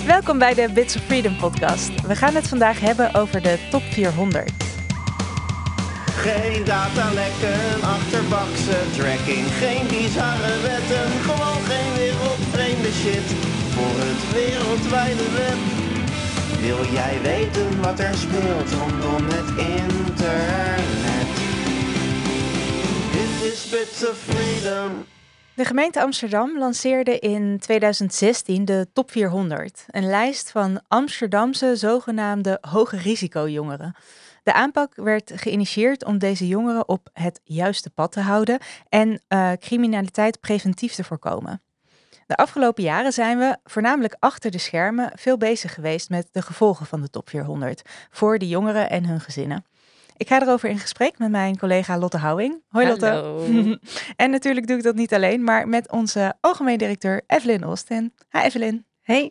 Welkom bij de Bits of Freedom podcast. We gaan het vandaag hebben over de top 400. Geen datalekken, achterbakse tracking, geen bizarre wetten, gewoon geen wereldvreemde shit voor het wereldwijde web. Wil jij weten wat er speelt rondom het internet? Dit is Bits of Freedom. De gemeente Amsterdam lanceerde in 2016 de top 400. Een lijst van Amsterdamse zogenaamde hoge risico jongeren. De aanpak werd geïnitieerd om deze jongeren op het juiste pad te houden en criminaliteit preventief te voorkomen. De afgelopen jaren zijn we, voornamelijk achter de schermen, veel bezig geweest met de gevolgen van de top 400 voor de jongeren en hun gezinnen. Ik ga erover in gesprek met mijn collega Lotte Houwing. Hoi Lotte. Hallo. En natuurlijk doe ik dat niet alleen, maar met onze algemeen directeur Evelyn Osten. Hi Evelyn. Hey.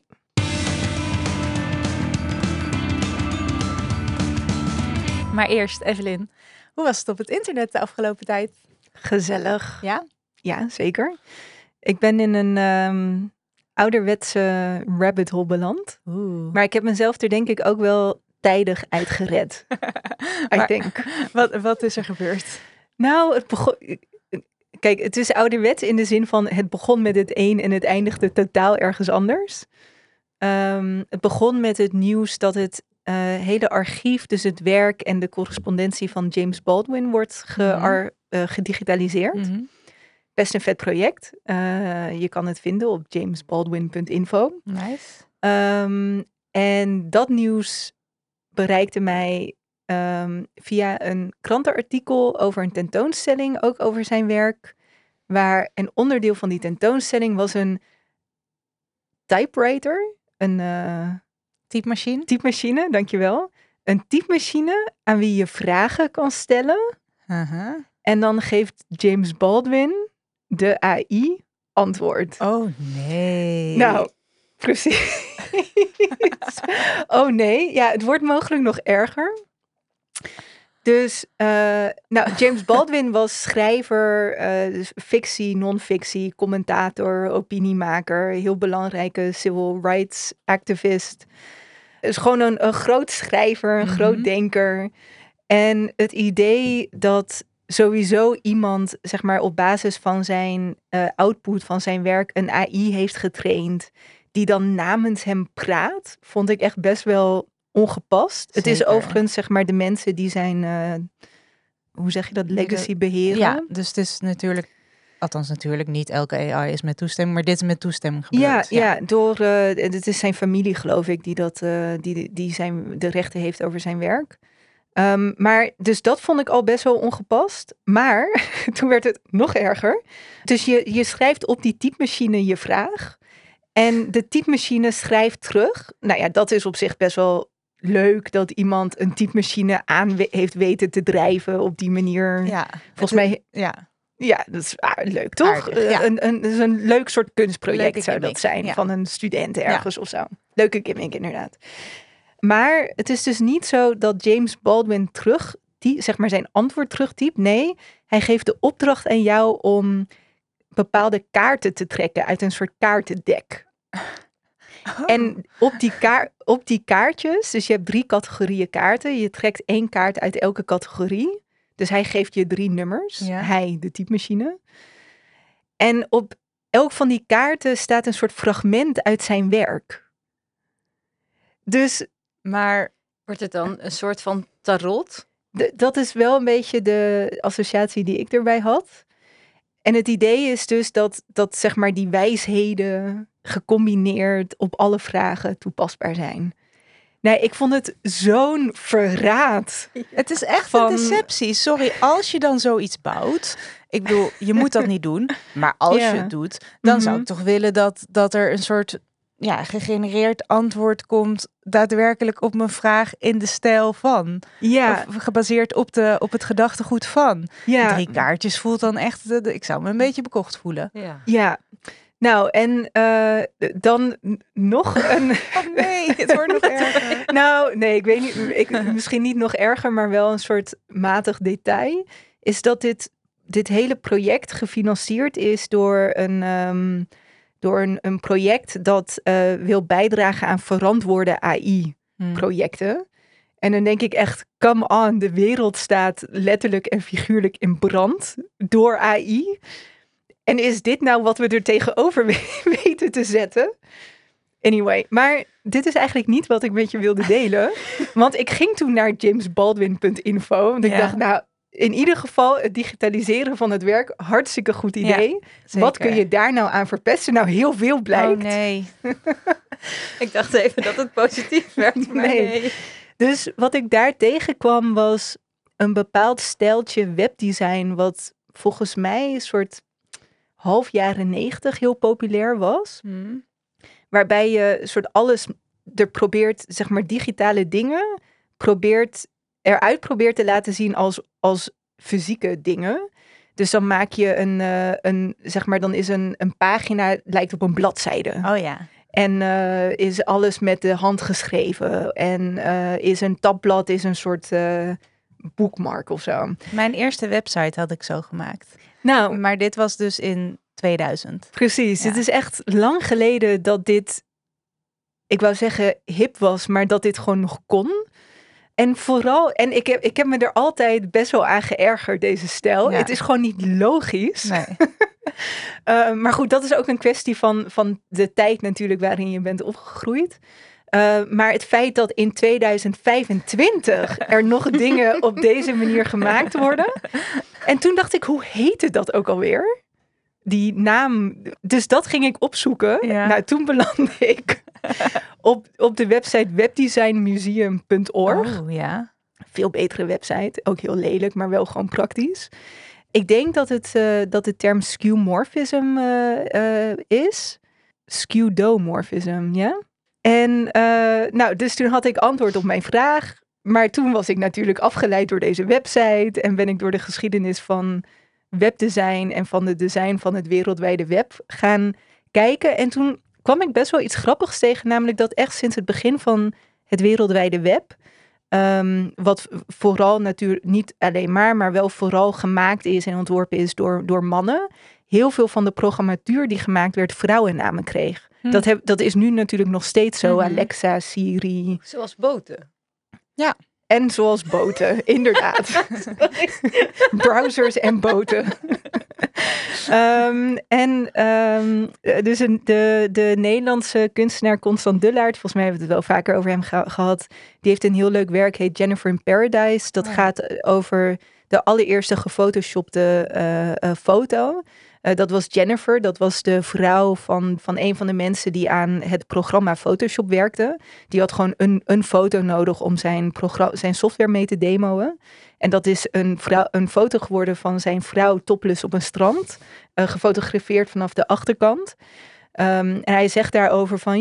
Maar eerst Evelyn, hoe was het op het internet de afgelopen tijd? Gezellig. Ja? Ja, zeker. Ik ben in een ouderwetse rabbit hole beland. Oeh. Maar ik heb mezelf er denk ik ook wel tijdig uit gered. I think. Wat is er gebeurd? Nou, het begon... Kijk, het is ouderwets in de zin van het begon met het een en het eindigde totaal ergens anders. Het begon met het nieuws dat het hele archief, dus het werk en de correspondentie van James Baldwin wordt gedigitaliseerd. Mm-hmm. Best een vet project. Je kan het vinden op jamesbaldwin.info. Nice. En dat nieuws bereikte mij via een krantenartikel over een tentoonstelling, ook over zijn werk. Waar een onderdeel van die tentoonstelling was een typewriter, een typemachine, dankjewel. Een typemachine aan wie je vragen kan stellen. Uh-huh. En dan geeft James Baldwin, de AI, antwoord. Oh nee. Nou, precies. Oh nee, ja, het wordt mogelijk nog erger. Dus, James Baldwin was schrijver, dus fictie, non-fictie, commentator, opiniemaker, heel belangrijke civil rights activist. Dus gewoon een groot schrijver, een groot denker. En het idee dat sowieso iemand, zeg maar, op basis van zijn output, van zijn werk, een AI heeft getraind, die dan namens hem praat, vond ik echt best wel ongepast. Zeker. Het is overigens, zeg maar, de mensen die zijn, hoe zeg je dat, legacy beheren. Ja, dus het is natuurlijk, althans natuurlijk niet elke AI is met toestemming, maar dit is met toestemming gebeurd. Ja, door, het is zijn familie, geloof ik, die de rechten heeft over zijn werk. Maar dus dat vond ik al best wel ongepast. Maar toen werd het nog erger. Dus je schrijft op die typemachine je vraag. En de typemachine schrijft terug. Nou ja, dat is op zich best wel leuk dat iemand een typemachine aan heeft weten te drijven op die manier. Ja. Volgens mij... Ja. Ja, dat is leuk, toch? Aardig, ja. Dat is een leuk soort kunstproject Leuke zou dat gimmick, zijn. ja. Van een student ergens of zo. Leuke gimmick, inderdaad. Maar het is dus niet zo dat James Baldwin zijn antwoord terugtypt. Nee, hij geeft de opdracht aan jou om bepaalde kaarten te trekken uit een soort kaartendek. Oh. En op die kaartjes, dus je hebt 3 categorieën kaarten. Je trekt 1 kaart uit elke categorie. Dus hij geeft je 3 nummers. Ja. Hij, de typemachine. En op elk van die kaarten staat een soort fragment uit zijn werk. Dus... Maar wordt het dan een soort van tarot? Dat is wel een beetje de associatie die ik erbij had. En het idee is dus dat zeg maar die wijsheden gecombineerd op alle vragen toepasbaar zijn. Nee, ik vond het zo'n verraad. het is echt een deceptie. Sorry, als je dan zoiets bouwt. Ik bedoel, je moet dat niet doen. Maar als je het doet, dan zou ik toch willen dat er een soort gegenereerd antwoord komt daadwerkelijk op mijn vraag in de stijl van. Ja. Of gebaseerd op het gedachtegoed van. Ja. 3 kaartjes voelt dan echt, ik zou me een beetje bekocht voelen. Ja. Nou, en dan nog een... Oh nee, het wordt nog erger. Nou, nee, ik weet niet. Misschien niet nog erger, maar wel een soort matig detail. Is dat dit hele project gefinancierd is door door een project dat wil bijdragen aan verantwoorde AI-projecten. En dan denk ik echt, come on, de wereld staat letterlijk en figuurlijk in brand door AI. En is dit nou wat we er tegenover weten te zetten? Anyway, maar dit is eigenlijk niet wat ik met je wilde delen. Want ik ging toen naar jamesbaldwin.info. Want ik dacht, nou, in ieder geval het digitaliseren van het werk, hartstikke goed idee. Ja, wat kun je daar nou aan verpesten? Nou, heel veel blijkt. Oh nee. Ik dacht even dat het positief werd. Maar nee. Dus wat ik daar tegenkwam was een bepaald stijltje webdesign, wat volgens mij een soort half jaren 90 heel populair was. Waarbij je soort alles er probeert, zeg maar digitale dingen, eruit probeert te laten zien als fysieke dingen. Dus dan maak je dan is een pagina, lijkt op een bladzijde. Oh ja. En is alles met de hand geschreven. En is een tabblad is een soort bookmark of zo. Mijn eerste website had ik zo gemaakt. Nou, Maar dit was dus in 2000. precies. Ja. Het is echt lang geleden dat dit, ik wou zeggen hip was, maar dat dit gewoon nog kon. En vooral, en ik heb me er altijd best wel aan geërgerd, deze stijl. Ja. Het is gewoon niet logisch. Nee. Maar goed, dat is ook een kwestie van de tijd natuurlijk waarin je bent opgegroeid. Maar het feit dat in 2025 er nog dingen op deze manier gemaakt worden. En toen dacht ik, hoe heette dat ook alweer? Die naam. Dus dat ging ik opzoeken. Ja. Nou, toen belandde ik op de website webdesignmuseum.org. Oh ja. Veel betere website. Ook heel lelijk, maar wel gewoon praktisch. Ik denk dat de term skeuomorphism is. Skeuomorphism, ja. En dus toen had ik antwoord op mijn vraag. Maar toen was ik natuurlijk afgeleid door deze website. En ben ik door de geschiedenis van webdesign en van de design van het wereldwijde web gaan kijken. En toen kwam ik best wel iets grappigs tegen. Namelijk dat echt sinds het begin van het wereldwijde web, wat vooral natuurlijk niet alleen maar wel vooral gemaakt is en ontworpen is door mannen. Heel veel van de programmatuur die gemaakt werd vrouwennamen kreeg. Dat is nu natuurlijk nog steeds zo. Alexa, Siri. Zoals boten. En zoals boten, inderdaad. Browsers en boten. Dus de Nederlandse kunstenaar Constant Dullaert, volgens mij hebben we het wel vaker over hem gehad. Die heeft een heel leuk werk, heet Jennifer in Paradise. Dat gaat over de allereerste gefotoshopte foto. Dat was Jennifer, dat was de vrouw van een van de mensen die aan het programma Photoshop werkte. Die had gewoon een foto nodig om zijn software mee te demoen. En dat is een foto geworden van zijn vrouw topless op een strand. Gefotografeerd vanaf de achterkant. En hij zegt daarover van,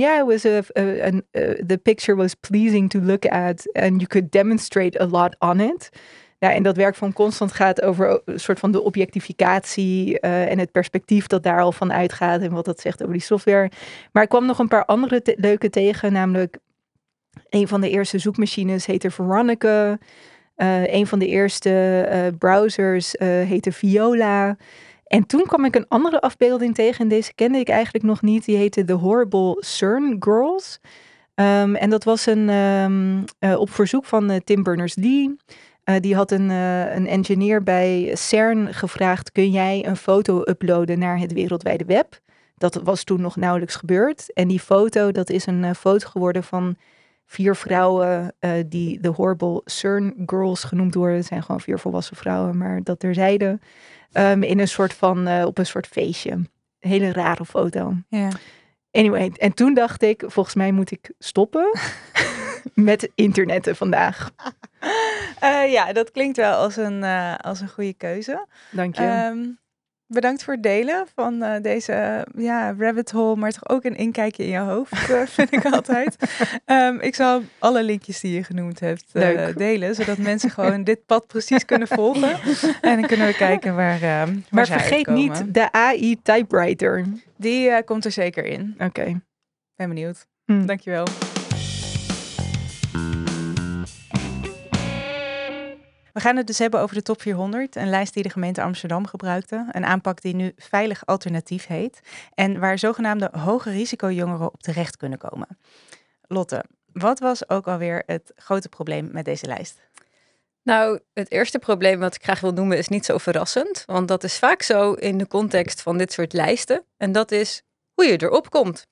the picture was pleasing to look at and you could demonstrate a lot on it. Ja, en dat werk van Constant gaat over een soort van de objectificatie en het perspectief dat daar al van uitgaat en wat dat zegt over die software. Maar ik kwam nog een paar andere leuke tegen, namelijk een van de eerste zoekmachines heette Veronica. Een van de eerste browsers heette Viola. En toen kwam ik een andere afbeelding tegen en deze kende ik eigenlijk nog niet. Die heette The Horrible CERN Girls. En dat was op verzoek van Tim Berners-Lee. Die had een engineer bij CERN gevraagd, kun jij een foto uploaden naar het wereldwijde web? Dat was toen nog nauwelijks gebeurd. En die foto, dat is een foto geworden van 4 vrouwen die de Horrible CERN Girls genoemd worden. Het zijn gewoon 4 volwassen vrouwen, maar dat terzijde. In een soort van, op een soort feestje. Een hele rare foto. Ja. Anyway, en toen dacht ik, volgens mij moet ik stoppen met internetten vandaag. Ja, dat klinkt wel als een goede keuze. Dank je. Bedankt voor het delen van deze rabbit hole, maar toch ook een inkijkje in je hoofd, vind ik altijd. Ik zal alle linkjes die je genoemd hebt delen, zodat mensen gewoon dit pad precies kunnen volgen. En dan kunnen we kijken waar maar ze vergeet uitkomen. niet de AI typewriter. Die komt er zeker in. Oké. Ben benieuwd. Hm. Dankjewel. We gaan het dus hebben over de top 400, een lijst die de gemeente Amsterdam gebruikte. Een aanpak die nu Veilig Alternatief heet en waar zogenaamde hoge risicojongeren op terecht kunnen komen. Lotte, wat was ook alweer het grote probleem met deze lijst? Nou, het eerste probleem wat ik graag wil noemen is niet zo verrassend. Want dat is vaak zo in de context van dit soort lijsten. En dat is hoe je erop komt.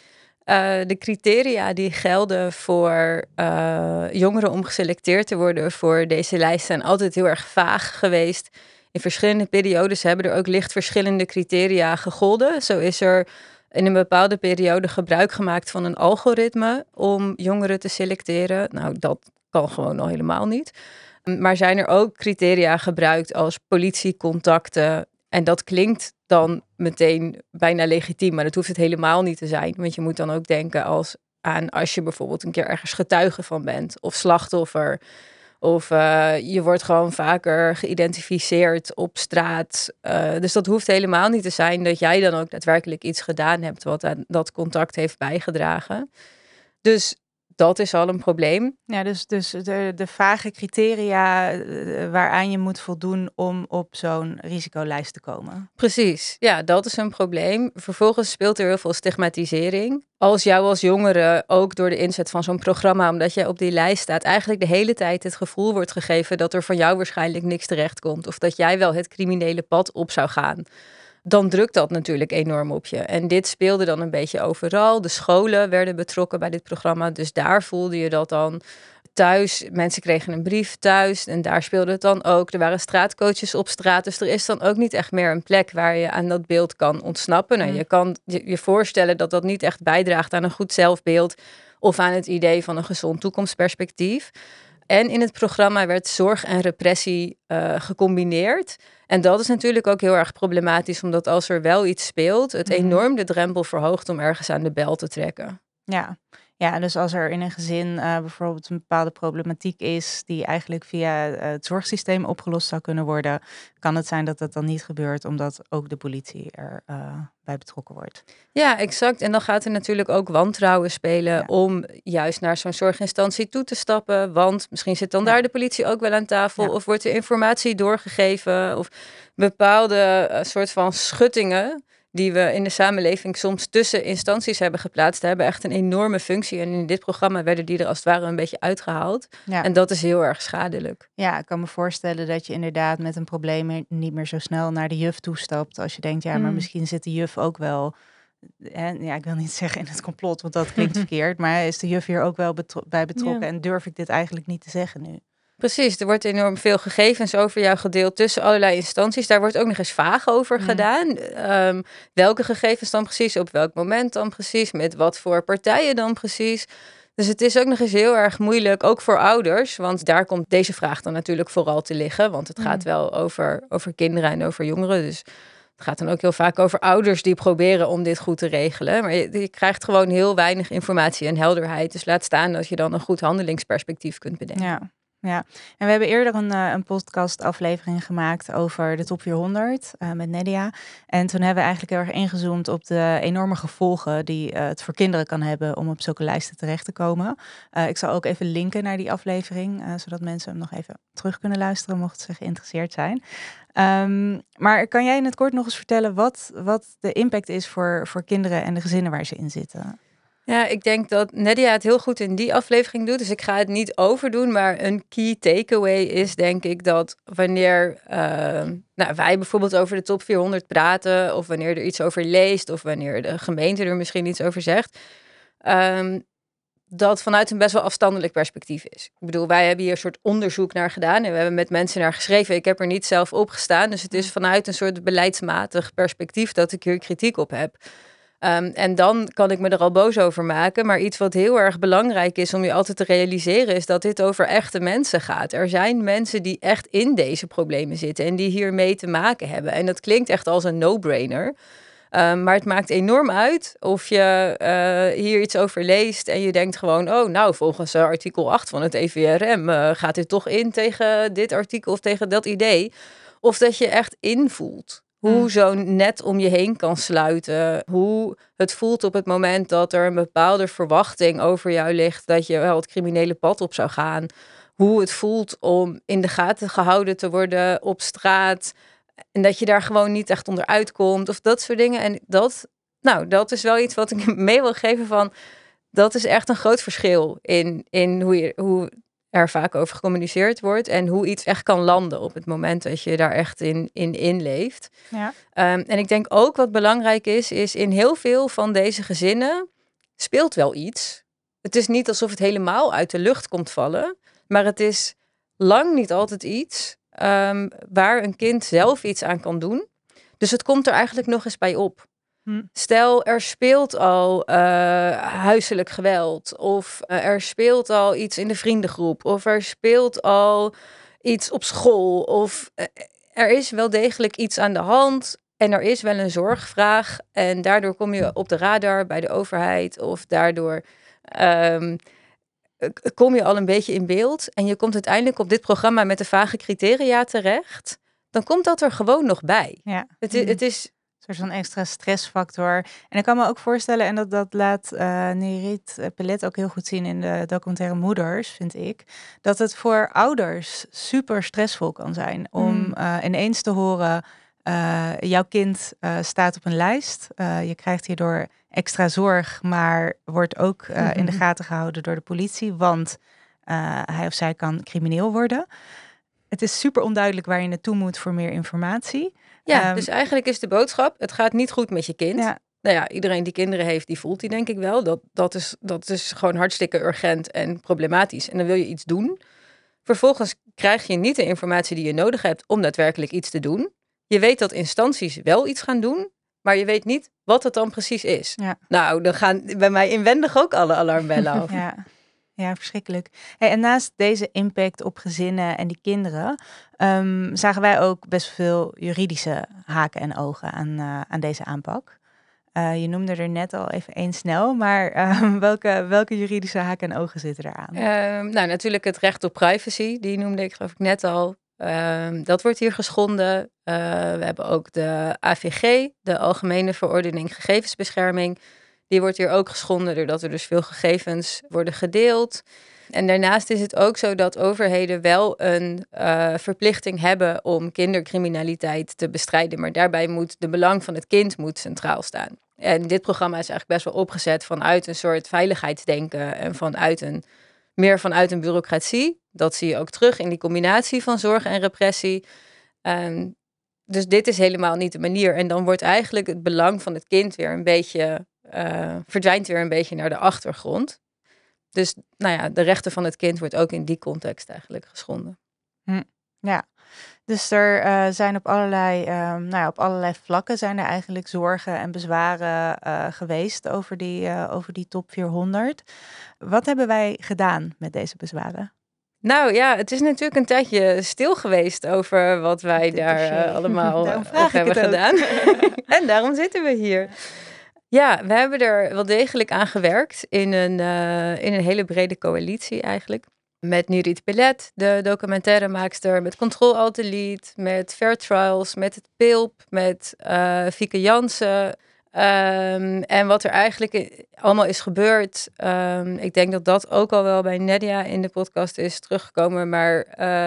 De criteria die gelden voor jongeren om geselecteerd te worden voor deze lijst zijn altijd heel erg vaag geweest. In verschillende periodes hebben er ook licht verschillende criteria gegolden. Zo is er in een bepaalde periode gebruik gemaakt van een algoritme om jongeren te selecteren. Nou, dat kan gewoon al helemaal niet. Maar zijn er ook criteria gebruikt als politiecontacten? En dat klinkt dan meteen bijna legitiem, maar dat hoeft het helemaal niet te zijn. Want je moet dan ook denken aan als je bijvoorbeeld een keer ergens getuige van bent of slachtoffer. Of je wordt gewoon vaker geïdentificeerd op straat. Dus dat hoeft helemaal niet te zijn dat jij dan ook daadwerkelijk iets gedaan hebt wat aan dat contact heeft bijgedragen. Dus dat is al een probleem. Ja, dus de vage criteria waaraan je moet voldoen om op zo'n risicolijst te komen. Precies, ja, dat is een probleem. Vervolgens speelt er heel veel stigmatisering. Als jou als jongere ook door de inzet van zo'n programma, omdat jij op die lijst staat, eigenlijk de hele tijd het gevoel wordt gegeven dat er van jou waarschijnlijk niks terecht komt. Of dat jij wel het criminele pad op zou gaan. Dan drukt dat natuurlijk enorm op je. En dit speelde dan een beetje overal. De scholen werden betrokken bij dit programma. Dus daar voelde je dat dan thuis. Mensen kregen een brief thuis en daar speelde het dan ook. Er waren straatcoaches op straat. Dus er is dan ook niet echt meer een plek waar je aan dat beeld kan ontsnappen. Nou, je kan je voorstellen dat dat niet echt bijdraagt aan een goed zelfbeeld of aan het idee van een gezond toekomstperspectief. En in het programma werd zorg en repressie gecombineerd. En dat is natuurlijk ook heel erg problematisch, omdat als er wel iets speelt, het enorm de drempel verhoogt om ergens aan de bel te trekken. Ja, dus als er in een gezin bijvoorbeeld een bepaalde problematiek is die eigenlijk via het zorgsysteem opgelost zou kunnen worden, kan het zijn dat dat dan niet gebeurt, omdat ook de politie er bij betrokken wordt. Ja, exact. En dan gaat er natuurlijk ook wantrouwen spelen om juist naar zo'n zorginstantie toe te stappen. Want misschien zit dan daar de politie ook wel aan tafel. Of wordt er informatie doorgegeven. Of bepaalde soort van schuttingen die we in de samenleving soms tussen instanties hebben geplaatst, hebben echt een enorme functie. En in dit programma werden die er als het ware een beetje uitgehaald. Ja. En dat is heel erg schadelijk. Ja, ik kan me voorstellen dat je inderdaad met een probleem niet meer zo snel naar de juf toestapt. Als je denkt, maar misschien zit de juf ook wel. Ja, ik wil niet zeggen in het complot, want dat klinkt verkeerd. Maar is de juf hier ook wel bij betrokken en durf ik dit eigenlijk niet te zeggen nu? Precies, er wordt enorm veel gegevens over jou gedeeld tussen allerlei instanties. Daar wordt ook nog eens vaag over gedaan. Welke gegevens dan precies, op welk moment dan precies, met wat voor partijen dan precies. Dus het is ook nog eens heel erg moeilijk, ook voor ouders. Want daar komt deze vraag dan natuurlijk vooral te liggen. Want het gaat wel over kinderen en over jongeren. Dus het gaat dan ook heel vaak over ouders die proberen om dit goed te regelen. Maar je krijgt gewoon heel weinig informatie en helderheid. Dus laat staan dat je dan een goed handelingsperspectief kunt bedenken. Ja, en we hebben eerder een podcastaflevering gemaakt over de top 400 met Nadia. En toen hebben we eigenlijk heel erg ingezoomd op de enorme gevolgen die het voor kinderen kan hebben om op zulke lijsten terecht te komen. Ik zal ook even linken naar die aflevering, zodat mensen hem nog even terug kunnen luisteren, mochten ze geïnteresseerd zijn. Maar kan jij in het kort nog eens vertellen wat de impact is voor kinderen en de gezinnen waar ze in zitten? Ja, ik denk dat Nadia het heel goed in die aflevering doet. Dus ik ga het niet overdoen. Maar een key takeaway is denk ik dat wanneer wij bijvoorbeeld over de top 400 praten, of wanneer er iets over leest, of wanneer de gemeente er misschien iets over zegt, dat vanuit een best wel afstandelijk perspectief is. Ik bedoel, wij hebben hier een soort onderzoek naar gedaan en we hebben met mensen naar geschreven. Ik heb er niet zelf op gestaan. Dus het is vanuit een soort beleidsmatig perspectief dat ik hier kritiek op heb. En dan kan ik me er al boos over maken. Maar iets wat heel erg belangrijk is om je altijd te realiseren, is dat dit over echte mensen gaat. Er zijn mensen die echt in deze problemen zitten en die hiermee te maken hebben. En dat klinkt echt als een no-brainer. Maar het maakt enorm uit of je hier iets over leest en je denkt gewoon, volgens artikel 8 van het EVRM gaat dit toch in tegen dit artikel of tegen dat idee. Of dat je echt invoelt hoe zo'n net om je heen kan sluiten. Hoe het voelt op het moment dat er een bepaalde verwachting over jou ligt dat je wel het criminele pad op zou gaan. hoe het voelt om in de gaten gehouden te worden op straat. En dat je daar gewoon niet echt onderuit komt. Of dat soort dingen. En dat is wel iets wat ik mee wil geven van. Dat is echt een groot verschil in hoe er vaak over gecommuniceerd wordt. En hoe iets echt kan landen op het moment dat je daar echt in leeft. Ja. En ik denk ook wat belangrijk is in heel veel van deze gezinnen speelt wel iets. Het is niet alsof het helemaal uit de lucht komt vallen. Maar het is lang niet altijd iets waar een kind zelf iets aan kan doen. Dus het komt er eigenlijk nog eens bij op. Stel, er speelt al huiselijk geweld. Of er speelt al iets in de vriendengroep. Of er speelt al iets op school. Of er is wel degelijk iets aan de hand. En er is wel een zorgvraag. En daardoor kom je op de radar bij de overheid. Of daardoor kom je al een beetje in beeld. En je komt uiteindelijk op dit programma met de vage criteria terecht. Dan komt dat er gewoon nog bij. Ja. Het is Een soort van extra stressfactor. En ik kan me ook voorstellen, en dat laat Nirit Pellet ook heel goed zien in de documentaire Moeders, vind ik, dat het voor ouders super stressvol kan zijn om ineens te horen, jouw kind staat op een lijst. Je krijgt hierdoor extra zorg, maar wordt ook in de gaten gehouden door de politie, want hij of zij kan crimineel worden. Het is super onduidelijk waar je naartoe moet voor meer informatie. Ja, dus eigenlijk is de boodschap, het gaat niet goed met je kind. Ja. Nou ja, iedereen die kinderen heeft, die voelt die denk ik wel. Dat is gewoon hartstikke urgent en problematisch. En dan wil je iets doen. Vervolgens krijg je niet de informatie die je nodig hebt om daadwerkelijk iets te doen. Je weet dat instanties wel iets gaan doen, maar je weet niet wat het dan precies is. Ja. Nou, dan gaan bij mij inwendig ook alle alarmbellen af. Ja, verschrikkelijk. Hey, en naast deze impact op gezinnen en die kinderen, zagen wij ook best veel juridische haken en ogen aan deze aanpak. Je noemde er net al even één snel, maar welke juridische haken en ogen zitten eraan? Nou, natuurlijk het recht op privacy, die noemde ik geloof ik net al. Dat wordt hier geschonden. We hebben ook de AVG, de Algemene Verordening Gegevensbescherming. Die wordt hier ook geschonden doordat er dus veel gegevens worden gedeeld. En daarnaast is het ook zo dat overheden wel een verplichting hebben om kindercriminaliteit te bestrijden. Maar daarbij moet de belang van het kind moet centraal staan. En dit programma is eigenlijk best wel opgezet vanuit een soort veiligheidsdenken en meer vanuit een bureaucratie. Dat zie je ook terug in die combinatie van zorg en repressie. Dus dit is helemaal niet de manier. En dan wordt eigenlijk het belang van het kind weer een beetje verdwijnt weer een beetje naar de achtergrond. Dus nou ja, de rechten van het kind wordt ook in die context eigenlijk geschonden. Ja, dus er zijn op allerlei vlakken zijn er eigenlijk zorgen en bezwaren geweest over die top 400. Wat hebben wij gedaan met deze bezwaren? Nou ja, het is natuurlijk een tijdje stil geweest over wat wij daar allemaal hebben gedaan. En daarom zitten we hier. Ja, we hebben er wel degelijk aan gewerkt in een hele brede coalitie eigenlijk. Met Nirit Pellet, de documentairemaakster, met Control-Alt-Delete, met Fair Trials, met het PILP, met Fieke Jansen. En wat er eigenlijk allemaal is gebeurd, ik denk dat dat ook al wel bij Nadia in de podcast is teruggekomen, maar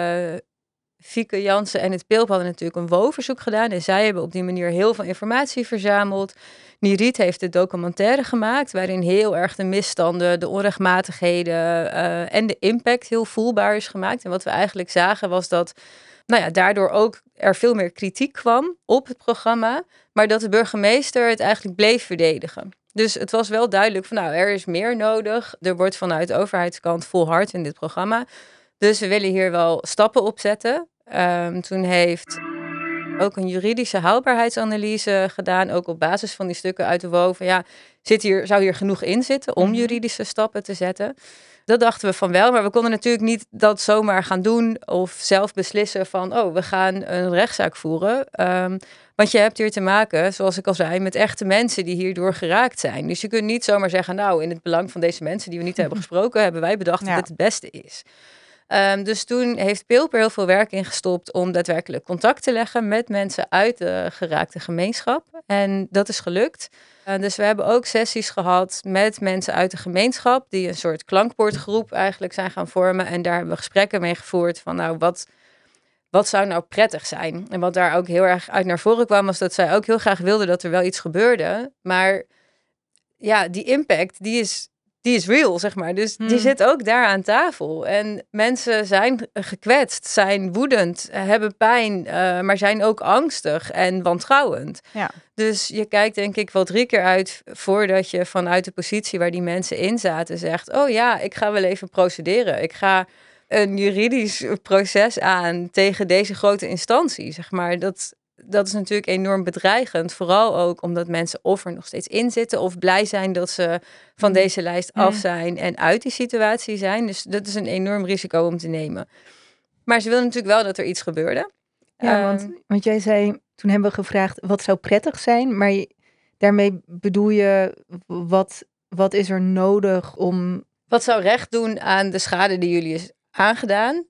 Fieke Jansen en het PILP hadden natuurlijk een WO-verzoek gedaan en zij hebben op die manier heel veel informatie verzameld. Nirit heeft de documentaire gemaakt, waarin heel erg de misstanden, de onrechtmatigheden en de impact heel voelbaar is gemaakt. En wat we eigenlijk zagen was dat daardoor ook er veel meer kritiek kwam op het programma, maar dat de burgemeester het eigenlijk bleef verdedigen. Dus het was wel duidelijk van er is meer nodig. Er wordt vanuit de overheidskant volhard in dit programma. Dus we willen hier wel stappen op zetten. Toen heeft ook een juridische haalbaarheidsanalyse gedaan, ook op basis van die stukken uit de WO. Zou hier genoeg in zitten om juridische stappen te zetten? Dat dachten we van wel, maar we konden natuurlijk niet dat zomaar gaan doen of zelf beslissen van, we gaan een rechtszaak voeren. Want je hebt hier te maken, zoals ik al zei, met echte mensen die hierdoor geraakt zijn. Dus je kunt niet zomaar zeggen, in het belang van deze mensen die we niet hebben gesproken, hebben wij bedacht dat dit het beste is. Dus toen heeft Pilp er heel veel werk in gestopt om daadwerkelijk contact te leggen met mensen uit de geraakte gemeenschap. En dat is gelukt. Dus we hebben ook sessies gehad met mensen uit de gemeenschap die een soort klankbordgroep eigenlijk zijn gaan vormen. En daar hebben we gesprekken mee gevoerd van nou, wat zou nou prettig zijn? En wat daar ook heel erg uit naar voren kwam, was dat zij ook heel graag wilden dat er wel iets gebeurde. Maar ja, die impact, die is real, zeg maar. Dus die zit ook daar aan tafel. En mensen zijn gekwetst, zijn woedend, hebben pijn, maar zijn ook angstig en wantrouwend. Ja. Dus je kijkt denk ik wel 3 keer uit voordat je vanuit de positie waar die mensen in zaten zegt, oh ja, ik ga wel even procederen. Ik ga een juridisch proces aan tegen deze grote instantie, zeg maar. Dat is natuurlijk enorm bedreigend. Vooral ook omdat mensen of er nog steeds in zitten of blij zijn dat ze van deze lijst af zijn en uit die situatie zijn. Dus dat is een enorm risico om te nemen. Maar ze willen natuurlijk wel dat er iets gebeurde. Ja, want jij zei, toen hebben we gevraagd wat zou prettig zijn, maar daarmee bedoel je wat is er nodig om... Wat zou recht doen aan de schade die jullie is aangedaan,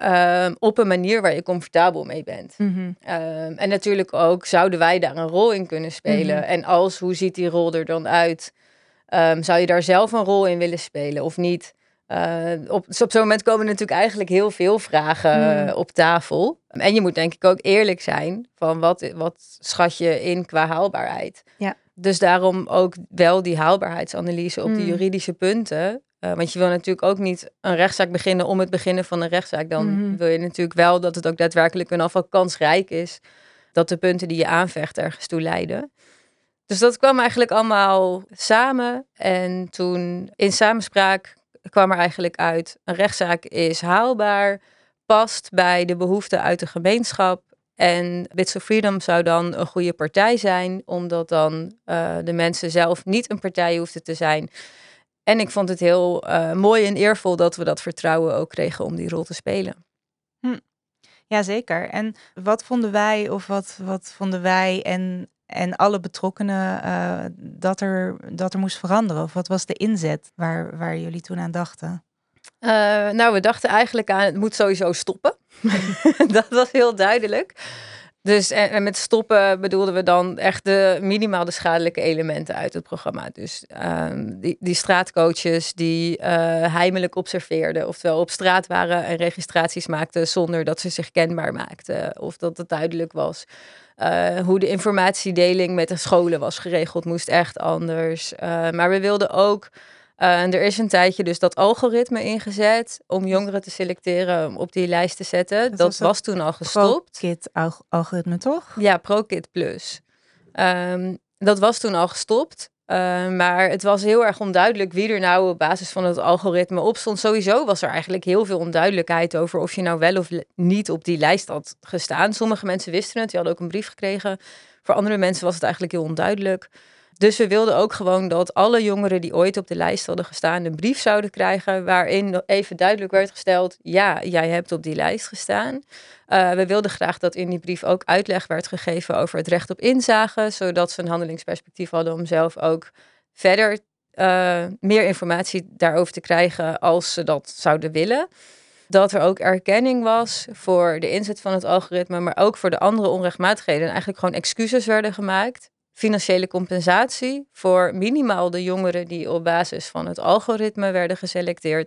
op een manier waar je comfortabel mee bent. En natuurlijk ook, zouden wij daar een rol in kunnen spelen? En hoe ziet die rol er dan uit? Zou je daar zelf een rol in willen spelen of niet? Op zo'n moment komen natuurlijk eigenlijk heel veel vragen op tafel. En je moet denk ik ook eerlijk zijn van wat schat je in qua haalbaarheid. Ja. Dus daarom ook wel die haalbaarheidsanalyse op die juridische punten. Want je wil natuurlijk ook niet een rechtszaak beginnen om het beginnen van een rechtszaak. Dan wil je natuurlijk wel dat het ook daadwerkelijk een afval kansrijk is. Dat de punten die je aanvecht ergens toe leiden. Dus dat kwam eigenlijk allemaal samen. En toen in samenspraak kwam er eigenlijk uit, een rechtszaak is haalbaar, past bij de behoeften uit de gemeenschap. En Bits of Freedom zou dan een goede partij zijn, omdat dan de mensen zelf niet een partij hoefden te zijn. En ik vond het heel mooi en eervol dat we dat vertrouwen ook kregen om die rol te spelen. Jazeker. En wat vonden wij wat vonden wij en alle betrokkenen dat er moest veranderen? Of wat was de inzet waar jullie toen aan dachten? We dachten eigenlijk aan, het moet sowieso stoppen. Dat was heel duidelijk. Dus en met stoppen bedoelden we dan echt minimaal de schadelijke elementen uit het programma. Dus die straatcoaches die heimelijk observeerden. Oftewel op straat waren en registraties maakten zonder dat ze zich kenbaar maakten. Of dat het duidelijk was. Hoe de informatiedeling met de scholen was geregeld moest echt anders. Maar we wilden ook... er is een tijdje dus dat algoritme ingezet om jongeren te selecteren, om op die lijst te zetten. Dat was toen al gestopt. ProKid-algoritme, toch? Ja, ProKid Plus. Dat was toen al gestopt. Maar het was heel erg onduidelijk wie er nou op basis van het algoritme op stond. Sowieso was er eigenlijk heel veel onduidelijkheid over of je nou wel of niet op die lijst had gestaan. Sommige mensen wisten het, die hadden ook een brief gekregen. Voor andere mensen was het eigenlijk heel onduidelijk. Dus we wilden ook gewoon dat alle jongeren die ooit op de lijst hadden gestaan een brief zouden krijgen waarin even duidelijk werd gesteld, ja, jij hebt op die lijst gestaan. We wilden graag dat in die brief ook uitleg werd gegeven over het recht op inzage, zodat ze een handelingsperspectief hadden om zelf ook verder meer informatie daarover te krijgen als ze dat zouden willen. Dat er ook erkenning was voor de inzet van het algoritme, maar ook voor de andere onrechtmatigheden. En eigenlijk gewoon excuses werden gemaakt. Financiële compensatie voor minimaal de jongeren die op basis van het algoritme werden geselecteerd.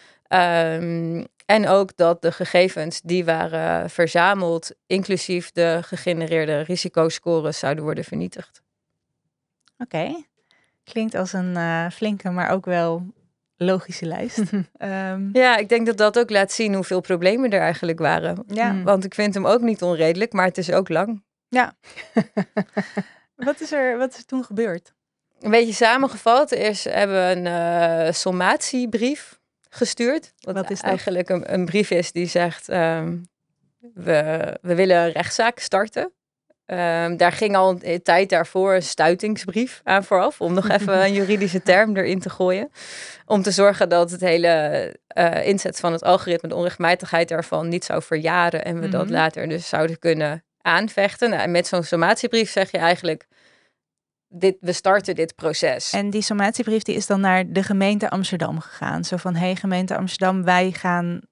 En ook dat de gegevens die waren verzameld, inclusief de gegenereerde risicoscores, zouden worden vernietigd. Oké. Klinkt als een flinke, maar ook wel logische lijst. Ja, ik denk dat dat ook laat zien hoeveel problemen er eigenlijk waren. Ja. Want ik vind hem ook niet onredelijk, maar het is ook lang. Ja. Wat is er toen gebeurd? Een beetje samengevat hebben we een sommatiebrief gestuurd. Wat is dat? Eigenlijk een brief is die zegt, we willen een rechtszaak starten. Daar ging al een tijd daarvoor een stuitingsbrief aan vooraf. Om nog even een juridische term erin te gooien. Om te zorgen dat het hele inzet van het algoritme, de onrechtmatigheid daarvan, niet zou verjaren. En we dat later dus zouden kunnen aanvechten. Nou, en met zo'n sommatiebrief zeg je eigenlijk, we starten dit proces. En die sommatiebrief die is dan naar de gemeente Amsterdam gegaan. Zo van, hey gemeente Amsterdam, wij gaan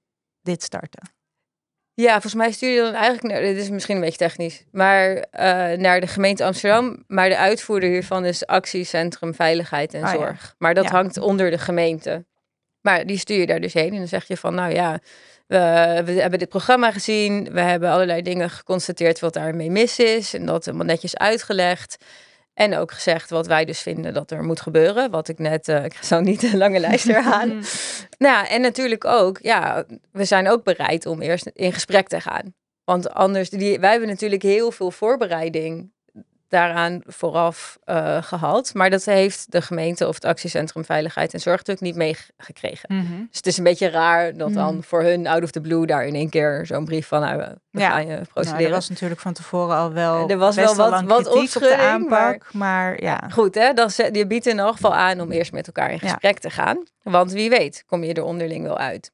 dit starten? Ja, volgens mij stuur je dan eigenlijk, dit is misschien een beetje technisch, maar naar de gemeente Amsterdam. Maar de uitvoerder hiervan is Actiecentrum Veiligheid en Zorg. Maar dat hangt onder de gemeente. Maar die stuur je daar dus heen en dan zeg je van, nou ja, we hebben dit programma gezien. We hebben allerlei dingen geconstateerd wat daarmee mis is. En dat helemaal netjes uitgelegd. En ook gezegd wat wij dus vinden dat er moet gebeuren. Wat ik net, ik zou niet een lange lijst herhalen. Nou, en natuurlijk ook, we zijn ook bereid om eerst in gesprek te gaan. Want anders, wij hebben natuurlijk heel veel voorbereiding daaraan vooraf gehad. Maar dat heeft de gemeente of het Actiecentrum Veiligheid en Zorg natuurlijk niet meegekregen. Dus het is een beetje raar dat dan voor hun out of the blue daar in één keer zo'n brief van we gaan je procederen. Er was natuurlijk van tevoren al wel er was wel wat op de aanpak. Maar ja. Goed, hè, je biedt in elk geval aan om eerst met elkaar in gesprek te gaan. Want wie weet kom je er onderling wel uit.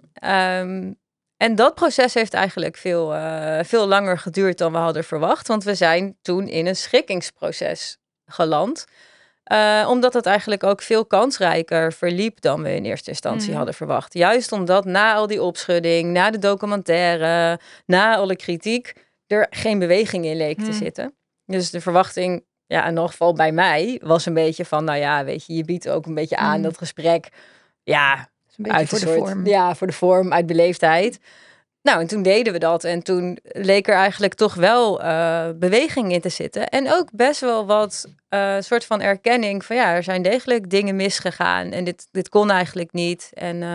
En dat proces heeft eigenlijk veel langer geduurd dan we hadden verwacht. Want we zijn toen in een schikkingsproces geland. Omdat het eigenlijk ook veel kansrijker verliep dan we in eerste instantie hadden verwacht. Juist omdat na al die opschudding, na de documentaire, na alle kritiek, er geen beweging in leek te zitten. Dus de verwachting, in elk geval bij mij, was een beetje van, nou ja, weet je biedt ook een beetje aan dat gesprek. Ja, een beetje voor de vorm. Ja, voor de vorm, uit beleefdheid. Nou, en toen deden we dat. En toen leek er eigenlijk toch wel beweging in te zitten. En ook best wel wat soort van erkenning van er zijn degelijk dingen misgegaan. En dit kon eigenlijk niet. En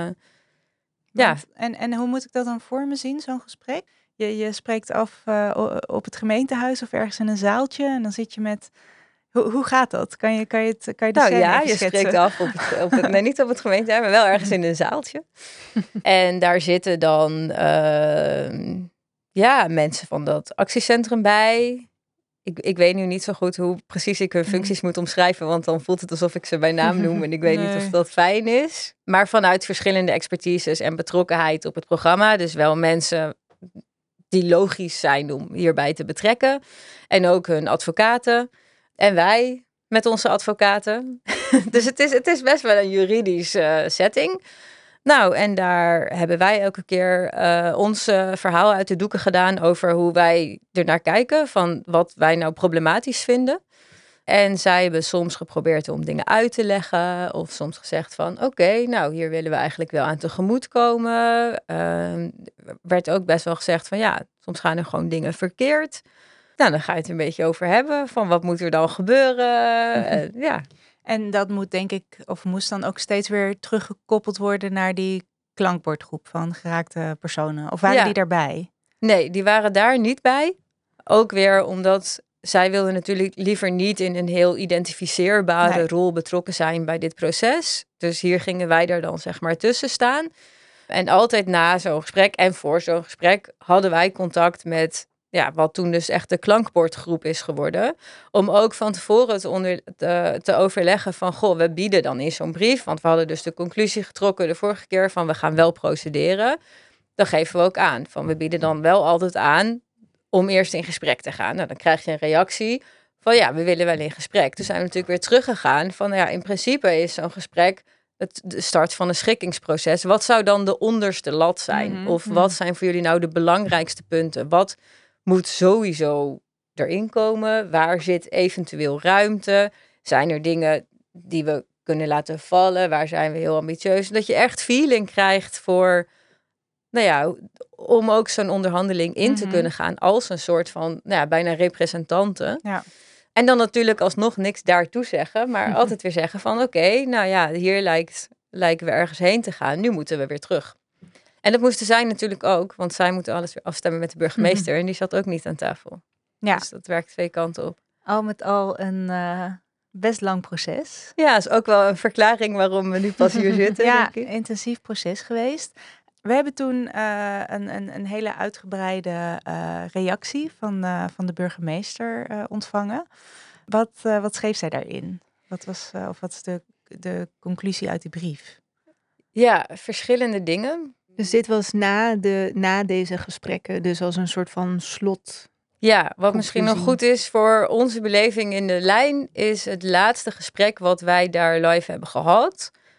En hoe moet ik dat dan voor me zien, zo'n gesprek? Je spreekt af op het gemeentehuis of ergens in een zaaltje. En dan zit je met... Hoe gaat dat? Kan je de scène je spreekt af op het nee, niet op het gemeentehuis, maar wel ergens in een zaaltje. En daar zitten dan mensen van dat actiecentrum bij. Ik weet nu niet zo goed hoe precies ik hun functies moet omschrijven, want dan voelt het alsof ik ze bij naam noem en ik weet niet of dat fijn is. Maar vanuit verschillende expertises en betrokkenheid op het programma. Dus wel mensen die logisch zijn om hierbij te betrekken. En ook hun advocaten. En wij met onze advocaten. Dus het is best wel een juridische setting. Nou, en daar hebben wij elke keer ons verhaal uit de doeken gedaan over hoe wij ernaar kijken. Van wat wij nou problematisch vinden. En zij hebben soms geprobeerd om dingen uit te leggen. Of soms gezegd van oké, nou hier willen we eigenlijk wel aan tegemoet komen. Werd ook best wel gezegd van soms gaan er gewoon dingen verkeerd. Nou, dan ga je het een beetje over hebben. Van wat moet er dan gebeuren? En dat moet denk ik, of moest dan ook steeds weer teruggekoppeld worden naar die klankbordgroep van geraakte personen. Of waren die daarbij? Nee, die waren daar niet bij. Ook weer omdat zij wilden natuurlijk liever niet in een heel identificeerbare rol betrokken zijn bij dit proces. Dus hier gingen wij er dan zeg maar tussen staan. En altijd na zo'n gesprek en voor zo'n gesprek hadden wij contact met wat toen dus echt de klankbordgroep is geworden. Om ook van tevoren te overleggen van, we bieden dan in zo'n brief. Want we hadden dus de conclusie getrokken de vorige keer van, we gaan wel procederen. Dan geven we ook aan van, we bieden dan wel altijd aan om eerst in gesprek te gaan. Nou, dan krijg je een reactie van, we willen wel in gesprek. Toen zijn we natuurlijk weer teruggegaan van, in principe is zo'n gesprek de start van een schikkingsproces. Wat zou dan de onderste lat zijn? Of wat zijn voor jullie nou de belangrijkste punten? Wat moet sowieso erin komen? Waar zit eventueel ruimte? Zijn er dingen die we kunnen laten vallen? Waar zijn we heel ambitieus? Dat je echt feeling krijgt voor, om ook zo'n onderhandeling in te kunnen gaan als een soort van, bijna representanten. Ja. En dan natuurlijk alsnog niks daartoe zeggen, maar altijd weer zeggen van hier lijken we ergens heen te gaan. Nu moeten we weer terug. En dat moesten zij natuurlijk ook, want zij moeten alles weer afstemmen met de burgemeester. En die zat ook niet aan tafel. Ja. Dus dat werkt twee kanten op. Al met al een best lang proces. Ja, is ook wel een verklaring waarom we nu pas hier zitten. Ja, intensief proces geweest. We hebben toen een hele uitgebreide reactie van de burgemeester ontvangen. Wat schreef zij daarin? Wat is de conclusie uit die brief? Ja, verschillende dingen. Dus dit was na deze gesprekken, dus als een soort van slot. Ja, wat misschien nog goed is voor onze beleving in de lijn, is het laatste gesprek wat wij daar live hebben gehad.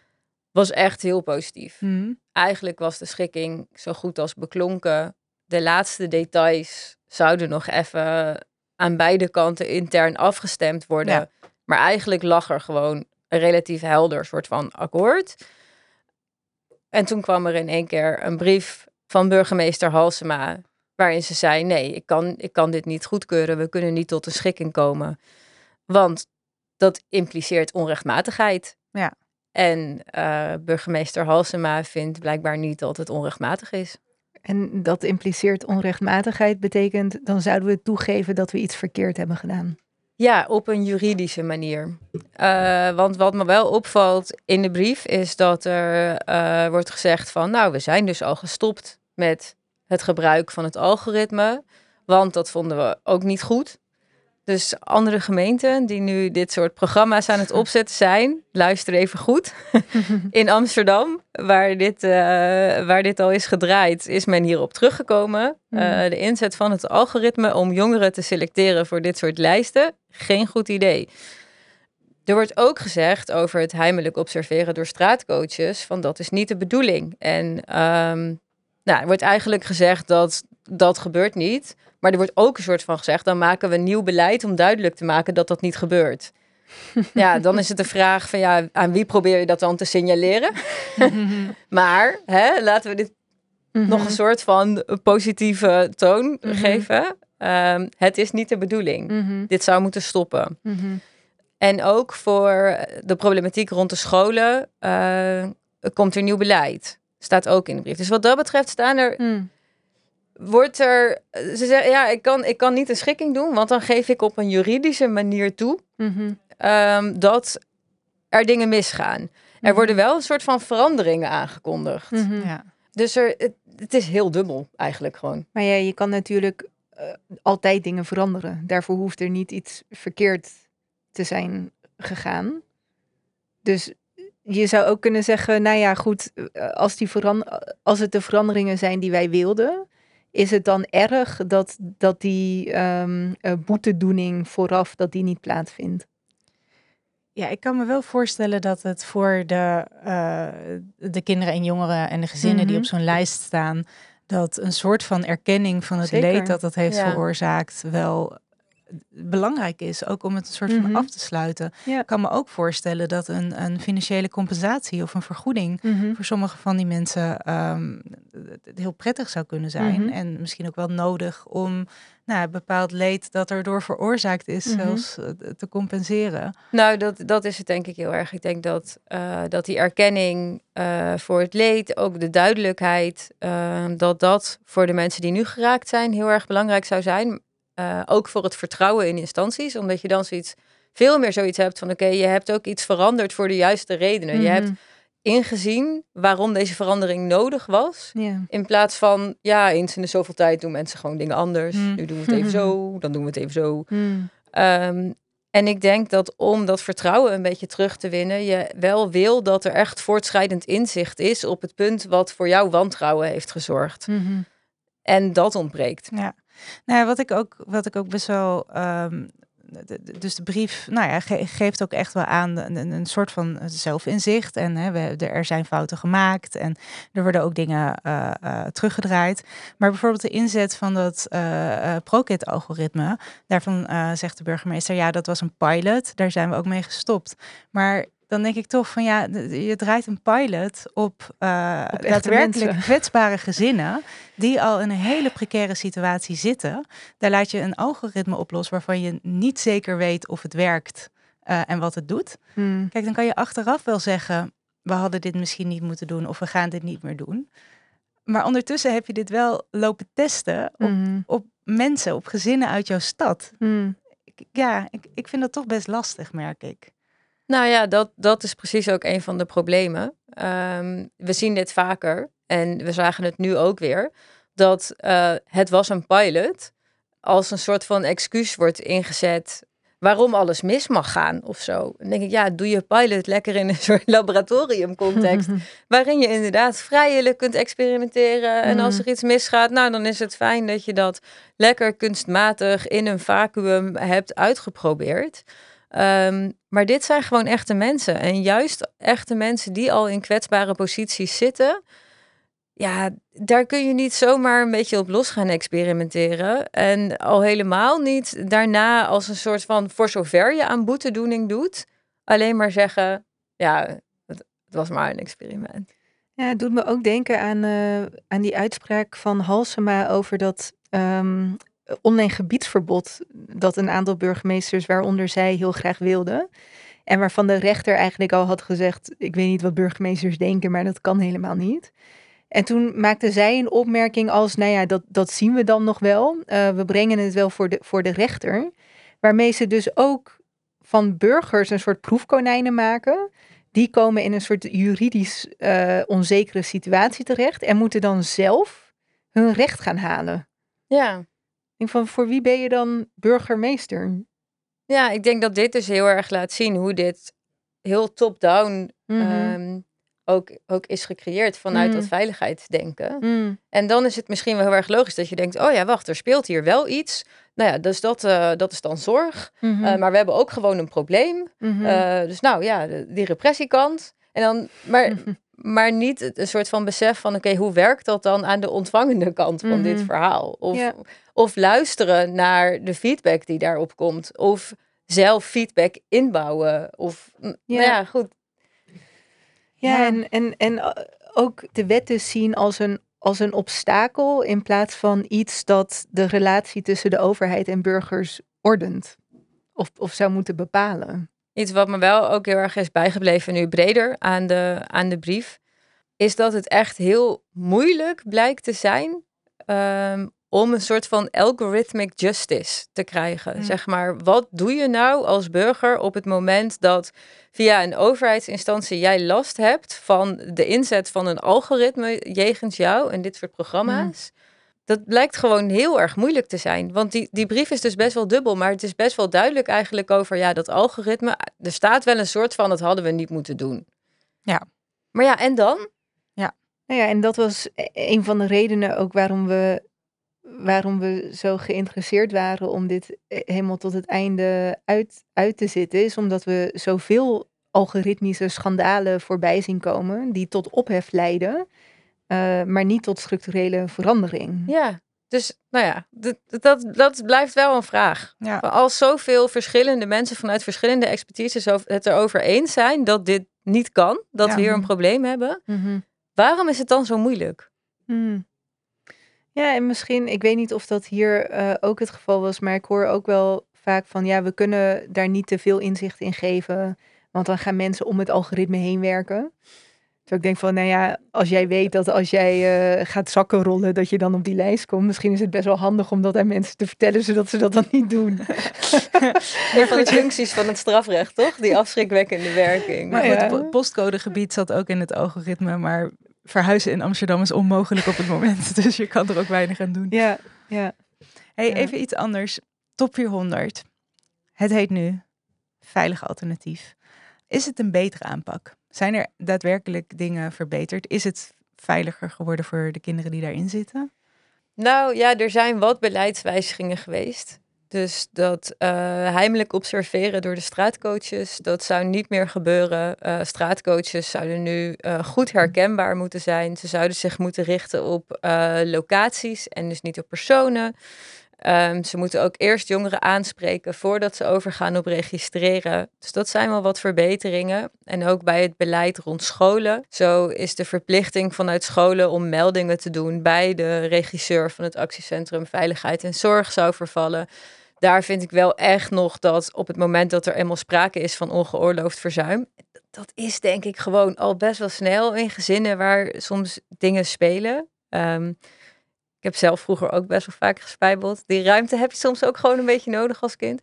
was echt heel positief. Mhm. Eigenlijk was de schikking zo goed als beklonken. De laatste details zouden nog even aan beide kanten intern afgestemd worden. Ja. Maar eigenlijk lag er gewoon een relatief helder soort van akkoord. En toen kwam er in één keer een brief van burgemeester Halsema, waarin ze zei, nee, ik kan dit niet goedkeuren. We kunnen niet tot een schikking komen. Want dat impliceert onrechtmatigheid. Ja. En burgemeester Halsema vindt blijkbaar niet dat het onrechtmatig is. En dat impliceert onrechtmatigheid, betekent dan zouden we toegeven dat we iets verkeerd hebben gedaan. Ja, op een juridische manier. Want wat me wel opvalt in de brief is dat er wordt gezegd van, nou, we zijn dus al gestopt met het gebruik van het algoritme, want dat vonden we ook niet goed. Dus andere gemeenten die nu dit soort programma's aan het opzetten zijn, luister even goed. In Amsterdam, waar dit al is gedraaid, is men hierop teruggekomen. De inzet van het algoritme om jongeren te selecteren voor dit soort lijsten, geen goed idee. Er wordt ook gezegd over het heimelijk observeren door straatcoaches, van dat is niet de bedoeling. En er wordt eigenlijk gezegd dat gebeurt niet. Maar er wordt ook een soort van gezegd, dan maken we een nieuw beleid om duidelijk te maken dat dat niet gebeurt. Ja, dan is het de vraag van ja, aan wie probeer je dat dan te signaleren? Maar laten we dit nog een soort van positieve toon geven. Het is niet de bedoeling. Dit zou moeten stoppen. En ook voor de problematiek rond de scholen komt er nieuw beleid. Staat ook in de brief. Dus wat dat betreft staan er... Ze zeggen, ja, ik kan niet een schikking doen, want dan geef ik op een juridische manier toe dat er dingen misgaan. Er worden wel een soort van veranderingen aangekondigd. Ja. Dus het is heel dubbel eigenlijk gewoon. Maar ja, je kan natuurlijk altijd dingen veranderen. Daarvoor hoeft er niet iets verkeerd te zijn gegaan. Dus je zou ook kunnen zeggen, nou ja, goed, als het de veranderingen zijn die wij wilden, is het dan erg dat die boetedoening vooraf, dat die niet plaatsvindt? Ja, ik kan me wel voorstellen dat het voor de kinderen en jongeren en de gezinnen die op zo'n lijst staan, dat een soort van erkenning van het leed dat heeft veroorzaakt wel belangrijk is. Ook om het een soort van af te sluiten. Ja. Ik kan me ook voorstellen dat een financiële compensatie of een vergoeding voor sommige van die mensen heel prettig zou kunnen zijn. En misschien ook wel nodig om bepaald leed dat erdoor veroorzaakt is zelfs te compenseren. Nou, dat is het denk ik heel erg. Ik denk dat die erkenning voor het leed, ook de duidelijkheid, dat voor de mensen die nu geraakt zijn heel erg belangrijk zou zijn. Ook voor het vertrouwen in instanties, omdat je dan veel meer zoiets hebt van oké, je hebt ook iets veranderd voor de juiste redenen. Je hebt ingezien waarom deze verandering nodig was. Ja. In plaats van, eens in de zoveel tijd doen mensen gewoon dingen anders. Nu doen we het even zo, dan doen we het even zo. En ik denk dat om dat vertrouwen een beetje terug te winnen, je wel wil dat er echt voortschrijdend inzicht is op het punt wat voor jouw wantrouwen heeft gezorgd. En dat ontbreekt. Ja. Nou, wat ik ook best wel. Dus de brief geeft ook echt wel aan een soort van zelfinzicht. En er zijn fouten gemaakt en er worden ook dingen teruggedraaid. Maar bijvoorbeeld de inzet van dat ProKid-algoritme, daarvan zegt de burgemeester, ja, dat was een pilot. Daar zijn we ook mee gestopt. Maar dan denk ik toch van je draait een pilot op daadwerkelijk kwetsbare gezinnen die al in een hele precaire situatie zitten. Daar laat je een algoritme op los waarvan je niet zeker weet of het werkt en wat het doet. Kijk, dan kan je achteraf wel zeggen, we hadden dit misschien niet moeten doen of we gaan dit niet meer doen. Maar ondertussen heb je dit wel lopen testen op mensen, op gezinnen uit jouw stad. Ik vind dat toch best lastig, merk ik. Nou ja, dat is precies ook een van de problemen. We zien dit vaker en we zagen het nu ook weer. Dat het was een pilot als een soort van excuus wordt ingezet waarom alles mis mag gaan of zo. Dan denk ik, doe je pilot lekker in een soort laboratoriumcontext waarin je inderdaad vrijelijk kunt experimenteren. En als er iets misgaat, dan is het fijn dat je dat lekker kunstmatig in een vacuüm hebt uitgeprobeerd. Maar dit zijn gewoon echte mensen. En juist echte mensen die al in kwetsbare posities zitten. Ja, daar kun je niet zomaar een beetje op los gaan experimenteren. En al helemaal niet daarna als een soort van, voor zover je aan boetedoening doet, alleen maar zeggen, ja, het was maar een experiment. Ja, het doet me ook denken aan die uitspraak van Halsema over dat online gebiedsverbod dat een aantal burgemeesters, waaronder zij, heel graag wilden. En waarvan de rechter eigenlijk al had gezegd, ik weet niet wat burgemeesters denken, maar dat kan helemaal niet. En toen maakte zij een opmerking als, nou ja, dat zien we dan nog wel. We brengen het wel voor de rechter. Waarmee ze dus ook van burgers een soort proefkonijnen maken. Die komen in een soort juridisch onzekere situatie terecht. En moeten dan zelf hun recht gaan halen. Ja. Ik denk van, voor wie ben je dan burgemeester? Ja, ik denk dat dit dus heel erg laat zien hoe dit heel top-down ook is gecreëerd vanuit dat veiligheidsdenken. En dan is het misschien wel heel erg logisch dat je denkt, oh ja, wacht, er speelt hier wel iets. Nou ja, dus dat is dan zorg. Maar we hebben ook gewoon een probleem. Dus nou ja, die repressiekant. En dan, maar niet een soort van besef van, oké, hoe werkt dat dan aan de ontvangende kant van dit verhaal? Of luisteren naar de feedback die daarop komt. Of zelf feedback inbouwen. Of, nou ja, goed. Ja, en ook de wet dus zien als een obstakel in plaats van iets dat de relatie tussen de overheid en burgers ordent. Of zou moeten bepalen. Iets wat me wel ook heel erg is bijgebleven nu breder aan de brief, is dat het echt heel moeilijk blijkt te zijn om een soort van algorithmic justice te krijgen. Zeg maar, wat doe je nou als burger op het moment dat via een overheidsinstantie jij last hebt van de inzet van een algoritme jegens jou en dit soort programma's? Dat blijkt gewoon heel erg moeilijk te zijn. Want die brief is dus best wel dubbel, maar het is best wel duidelijk eigenlijk over, ja, dat algoritme. Er staat wel een soort van, dat hadden we niet moeten doen. Ja. Maar ja, en dan? Ja. Nou ja, en dat was een van de redenen ook waarom we zo geïnteresseerd waren om dit helemaal tot het einde uit te zitten, is omdat we zoveel algoritmische schandalen voorbij zien komen die tot ophef leiden, maar niet tot structurele verandering. Ja, dus nou ja, dat blijft wel een vraag. Ja. Als zoveel verschillende mensen vanuit verschillende expertises het erover eens zijn dat dit niet kan, dat we hier een probleem hebben, waarom is het dan zo moeilijk? Ja, en misschien, ik weet niet of dat hier ook het geval was, maar ik hoor ook wel vaak van, ja, we kunnen daar niet te veel inzicht in geven, want dan gaan mensen om het algoritme heen werken. Dus ik denk van, nou ja, als jij weet dat als jij gaat zakken rollen, dat je dan op die lijst komt, misschien is het best wel handig om dat aan mensen te vertellen, zodat ze dat dan niet doen. Een van de functies van het strafrecht, toch? Die afschrikwekkende werking. Maar goed, het postcodegebied zat ook in het algoritme, maar verhuizen in Amsterdam is onmogelijk op het moment. Dus je kan er ook weinig aan doen. Ja. Hey, even iets anders. Top 400. Het heet nu Veilig Alternatief. Is het een betere aanpak? Zijn er daadwerkelijk dingen verbeterd? Is het veiliger geworden voor de kinderen die daarin zitten? Nou ja, er zijn wat beleidswijzigingen geweest. Dus dat heimelijk observeren door de straatcoaches, dat zou niet meer gebeuren. Straatcoaches zouden nu goed herkenbaar moeten zijn. Ze zouden zich moeten richten op locaties en dus niet op personen. Ze moeten ook eerst jongeren aanspreken voordat ze overgaan op registreren. Dus dat zijn wel wat verbeteringen. En ook bij het beleid rond scholen. Zo is de verplichting vanuit scholen om meldingen te doen bij de regisseur van het actiecentrum Veiligheid en Zorg zou vervallen. Daar vind ik wel echt nog dat op het moment dat er eenmaal sprake is van ongeoorloofd verzuim, dat is denk ik gewoon al best wel snel in gezinnen waar soms dingen spelen. Ik heb zelf vroeger ook best wel vaak gespijbeld. Die ruimte heb je soms ook gewoon een beetje nodig als kind.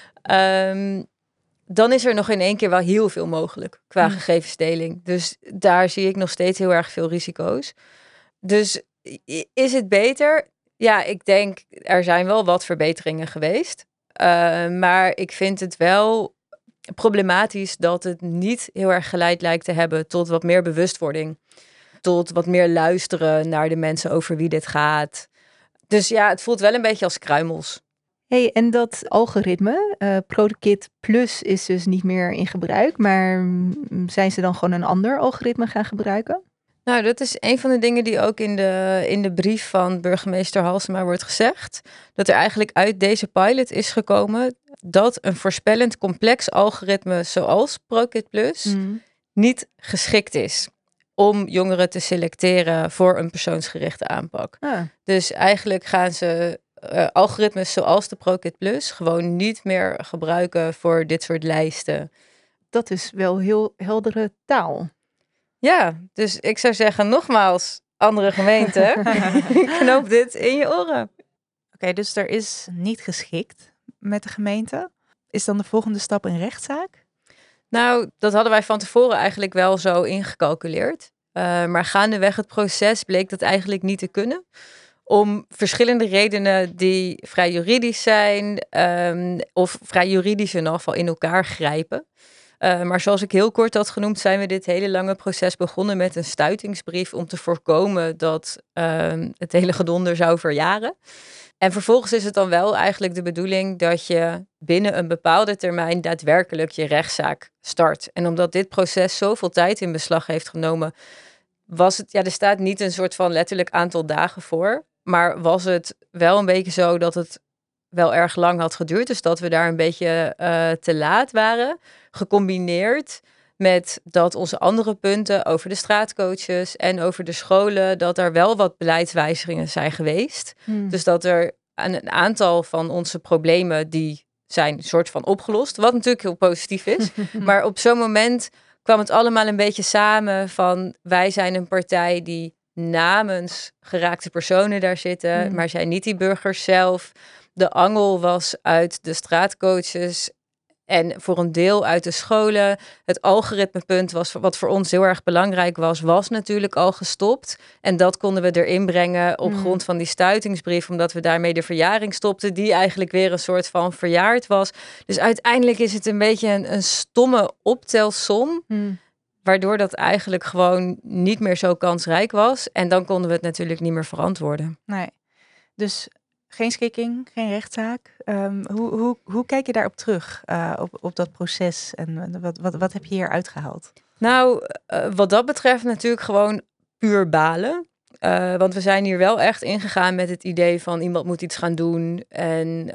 Dan is er nog in één keer wel heel veel mogelijk qua gegevensdeling. Dus daar zie ik nog steeds heel erg veel risico's. Dus is het beter? Ja, ik denk er zijn wel wat verbeteringen geweest. Maar ik vind het wel problematisch dat het niet heel erg geleid lijkt te hebben tot wat meer bewustwording. Tot wat meer luisteren naar de mensen over wie dit gaat. Dus ja, het voelt wel een beetje als kruimels. Hey, en dat algoritme, ProtoKit Plus is dus niet meer in gebruik, maar zijn ze dan gewoon een ander algoritme gaan gebruiken? Nou, dat is een van de dingen die ook in de brief van burgemeester Halsema wordt gezegd. Dat er eigenlijk uit deze pilot is gekomen dat een voorspellend complex algoritme zoals ProKit Plus niet geschikt is om jongeren te selecteren voor een persoonsgerichte aanpak. Dus eigenlijk gaan ze algoritmes zoals de ProKit Plus gewoon niet meer gebruiken voor dit soort lijsten. Dat is wel heel heldere taal. Ja, dus ik zou zeggen nogmaals, andere gemeenten, knoop dit in je oren. Oké, dus er is niet geschikt met de gemeente. Is dan de volgende stap een rechtszaak? Nou, dat hadden wij van tevoren eigenlijk wel zo ingecalculeerd. Maar gaandeweg het proces bleek dat eigenlijk niet te kunnen. Om verschillende redenen die vrij juridisch zijn, of vrij juridisch in afval in elkaar grijpen. Maar zoals ik heel kort had genoemd, zijn we dit hele lange proces begonnen met een stuitingsbrief om te voorkomen dat het hele gedonder zou verjaren. En vervolgens is het dan wel eigenlijk de bedoeling dat je binnen een bepaalde termijn daadwerkelijk je rechtszaak start. En omdat dit proces zoveel tijd in beslag heeft genomen, was het, er staat niet een soort van letterlijk aantal dagen voor, maar was het wel een beetje zo dat het wel erg lang had geduurd. Dus dat we daar een beetje te laat waren. Gecombineerd met dat onze andere punten over de straatcoaches en over de scholen, dat er wel wat beleidswijzigingen zijn geweest. Dus dat er een aantal van onze problemen die zijn soort van opgelost. Wat natuurlijk heel positief is. Maar op zo'n moment kwam het allemaal een beetje samen van wij zijn een partij die namens geraakte personen daar zitten, maar zijn niet die burgers zelf. De angel was uit de straatcoaches en voor een deel uit de scholen. Het algoritmepunt was, wat voor ons heel erg belangrijk was natuurlijk al gestopt. En dat konden we erin brengen op grond van die stuitingsbrief, omdat we daarmee de verjaring stopten, die eigenlijk weer een soort van verjaard was. Dus uiteindelijk is het een beetje een stomme optelsom, waardoor dat eigenlijk gewoon niet meer zo kansrijk was. En dan konden we het natuurlijk niet meer verantwoorden. Nee, dus geen schikking, geen rechtszaak. Hoe kijk je daarop terug, op dat proces? En wat heb je hier uitgehaald? Nou, wat dat betreft natuurlijk gewoon puur balen. Want we zijn hier wel echt ingegaan met het idee van iemand moet iets gaan doen. En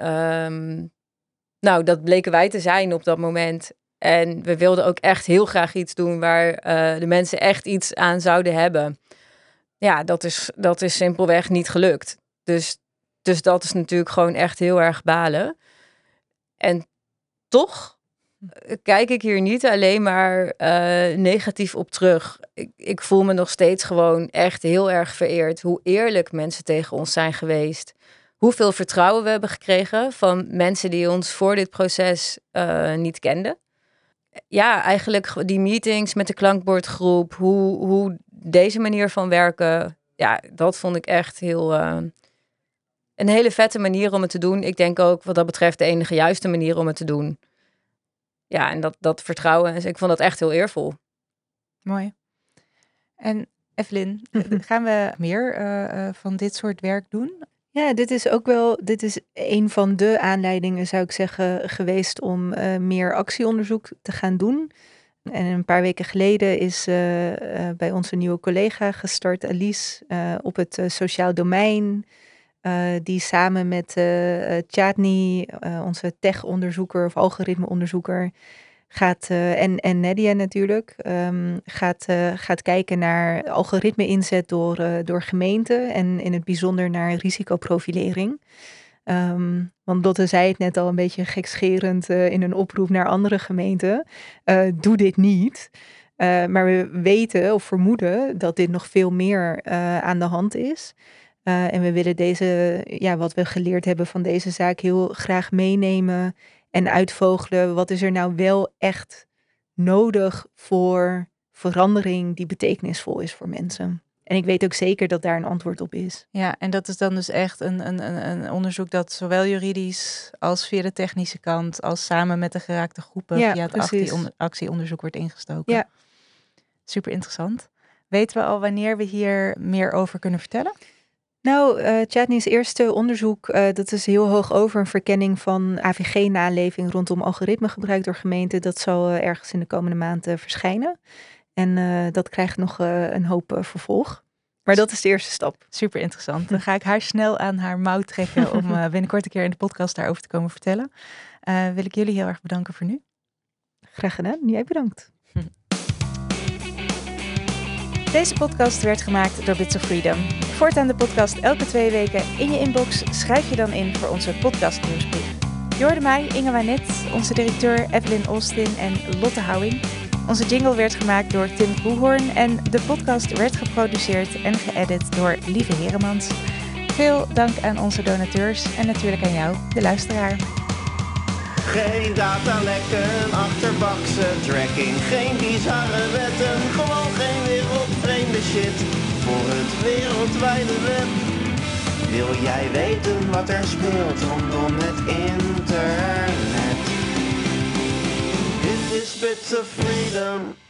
nou, dat bleken wij te zijn op dat moment. En we wilden ook echt heel graag iets doen waar de mensen echt iets aan zouden hebben. Ja, dat is simpelweg niet gelukt. Dus dat is natuurlijk gewoon echt heel erg balen. En toch kijk ik hier niet alleen maar negatief op terug. Ik voel me nog steeds gewoon echt heel erg vereerd hoe eerlijk mensen tegen ons zijn geweest. Hoeveel vertrouwen we hebben gekregen van mensen die ons voor dit proces niet kenden. Ja, eigenlijk die meetings met de klankbordgroep, hoe deze manier van werken, ja, dat vond ik echt heel een hele vette manier om het te doen. Ik denk ook wat dat betreft de enige juiste manier om het te doen. Ja, en dat vertrouwen, dus ik vond dat echt heel eervol. Mooi. En Evelyn, gaan we meer van dit soort werk doen? Ja, dit is een van de aanleidingen, zou ik zeggen, geweest om meer actieonderzoek te gaan doen. En een paar weken geleden is bij onze nieuwe collega gestart, Alice, op het sociaal domein. Die samen met Chatni, onze tech-onderzoeker of algoritme-onderzoeker, gaat, en Nadia natuurlijk, gaat kijken naar algoritme-inzet door gemeenten en in het bijzonder naar risicoprofilering. Want Lotte zei het net al een beetje gekscherend in een oproep naar andere gemeenten. Doe dit niet. Maar we weten of vermoeden dat dit nog veel meer aan de hand is. En we willen wat we geleerd hebben van deze zaak heel graag meenemen en uitvogelen. Wat is er nou wel echt nodig voor verandering die betekenisvol is voor mensen? En ik weet ook zeker dat daar een antwoord op is. Ja, en dat is dan dus echt een onderzoek dat zowel juridisch als via de technische kant, als samen met de geraakte groepen via het actieonderzoek wordt ingestoken. Ja. Super interessant. Weten we al wanneer we hier meer over kunnen vertellen? Nou, Chladni's eerste onderzoek, dat is heel hoog over een verkenning van AVG-naleving rondom algoritmegebruik door gemeenten. Dat zal ergens in de komende maand verschijnen. En dat krijgt nog een hoop vervolg. Maar dat is de eerste stap. Super interessant. Dan ga ik haar snel aan haar mouw trekken om binnenkort een keer in de podcast daarover te komen vertellen. Wil ik jullie heel erg bedanken voor nu. Graag gedaan. Jij bedankt. Deze podcast werd gemaakt door Bits of Freedom. Voortaan de podcast elke 2 weken in je inbox. Schrijf je dan in voor onze podcast nieuwsbrief. Je hoorde mij, Inge Wanet, onze directeur Evelyn Austin en Lotte Houwing. Onze jingle werd gemaakt door Tim Koehoorn en de podcast werd geproduceerd en geëdit door Lieve Heremans. Veel dank aan onze donateurs en natuurlijk aan jou, de luisteraar. Geen datalekken, achterbakse tracking, geen bizarre wetten, gewoon geen wereldvreemde shit voor het wereldwijde web. Wil jij weten wat er speelt rondom het internet? Dit is Bits of Freedom.